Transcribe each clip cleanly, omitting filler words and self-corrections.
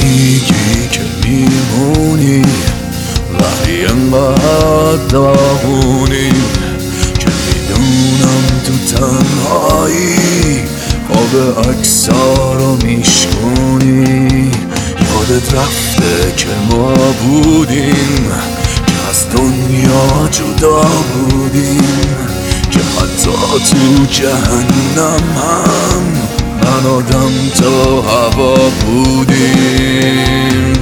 میگی که میمونی وقتی انقدر داغونی که میدونم تو تنهایی خواب اکسا رو میشکنی. یادت رفته که ما بودیم که از دنیا جدا بودیم، که حتی تو جهنم هم من آدم تا هوا بودیم.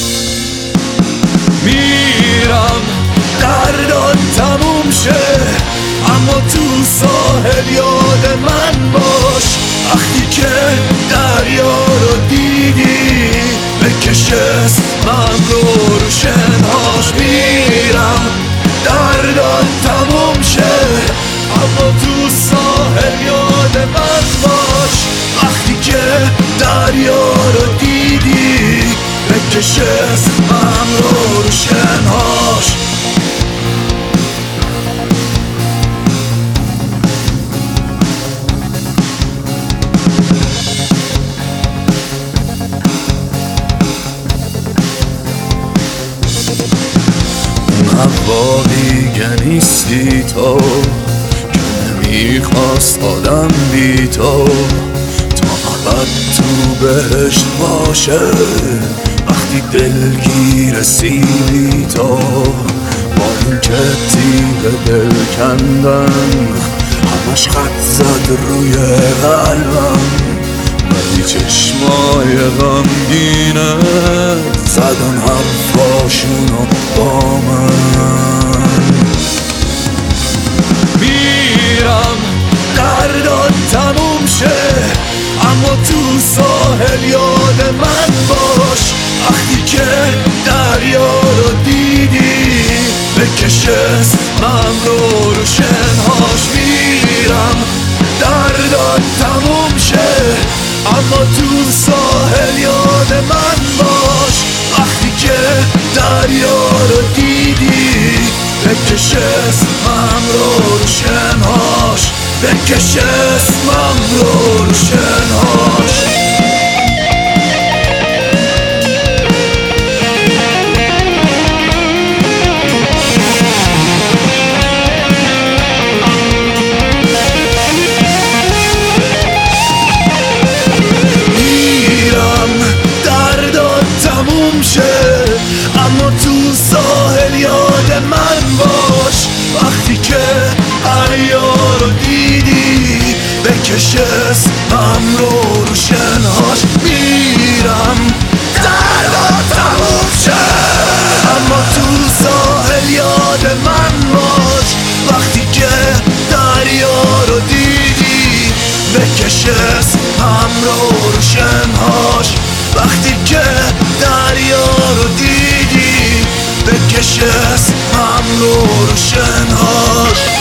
میرم دردان تموم شه، اما تو ساحل یاد من باش. وقتی که دریا رو دیدی بکش اسمم رو شنهاش. میرم دردان تموم شه، اما تو ساحل یاد من باش. وقتی که دریا رو دیدی بکش اسمم رو شنهاش. هوایی که نیستی تو، که نمیخواست آدم بی تو تا ابد تو بهشت باشه. وقتی دلگیر سیبی تو با این که تیغ دل کندن همش خط زد روی قلبم، ولی چشمای غمگینت زدن حرفاشونو با من. میرم دردان تموم شه، اما تو ساحل یاد من باش. وقتی که دریا رو دیدی بکش اسمم رو شنهاش. میرم دردان تموم شه، اما تو ساحل یاد من باش. وقتی که دریا رو دیدی بکش اسمم رو شنهاش. بکش اسمم رو شنهاش. اما تو ساحل یاد من باش. وقتی که دریا رو دیدی بکش اسمم رو شنهاش. میرم دریا تموم شه، اما تو ساحل یاد من باش. وقتی که دریا رو دیدی بکش اسمم رو شنهاش. وقتی که دریا رو دیدی بکش اسمم رو شنهاش.